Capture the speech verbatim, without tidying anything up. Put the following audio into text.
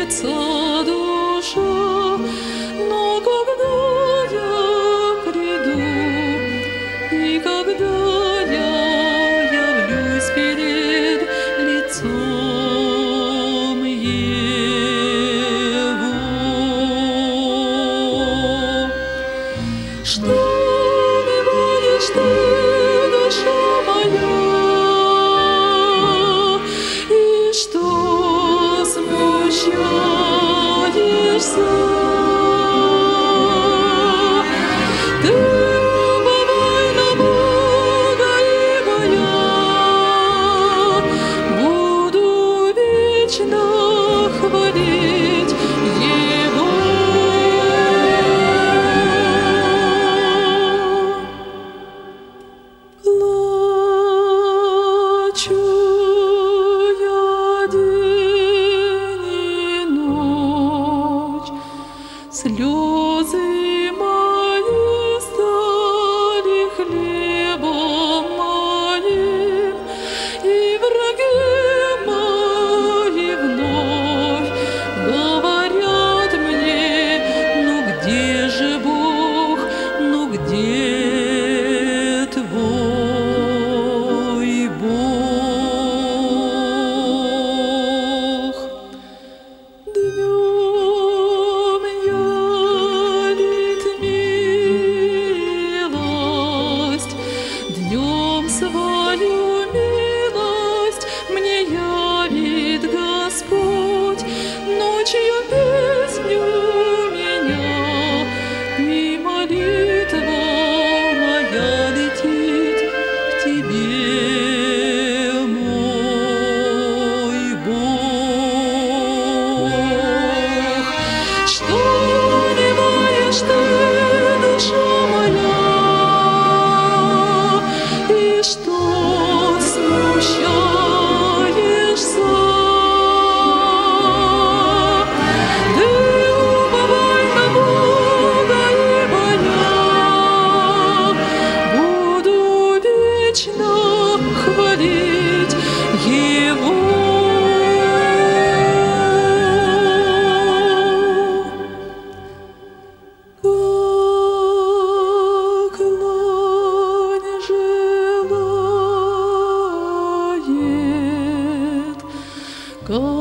томится душа, но когда я приду и когда я явлюсь перед лицом Его, что унываешь ты, душа моя, и что смущаешься? Ты уповай на Бога, ибо я буду вечно хвалить Его. Плачу я день и ночь, слезы мои стали хлебом моим, и враги мои вновь говорят мне: ну где же Бог, ну где твой Бог? Днем явит милость, днем свою милость мне явит Господь, ночью песню меня, и молитва моя летит к Тебе, мой Бог. Что унываешь ты, душа моя, и что смущаешься? Ты уповай на Бога, ибо я буду вечно хвалить Его. Как лань желает, как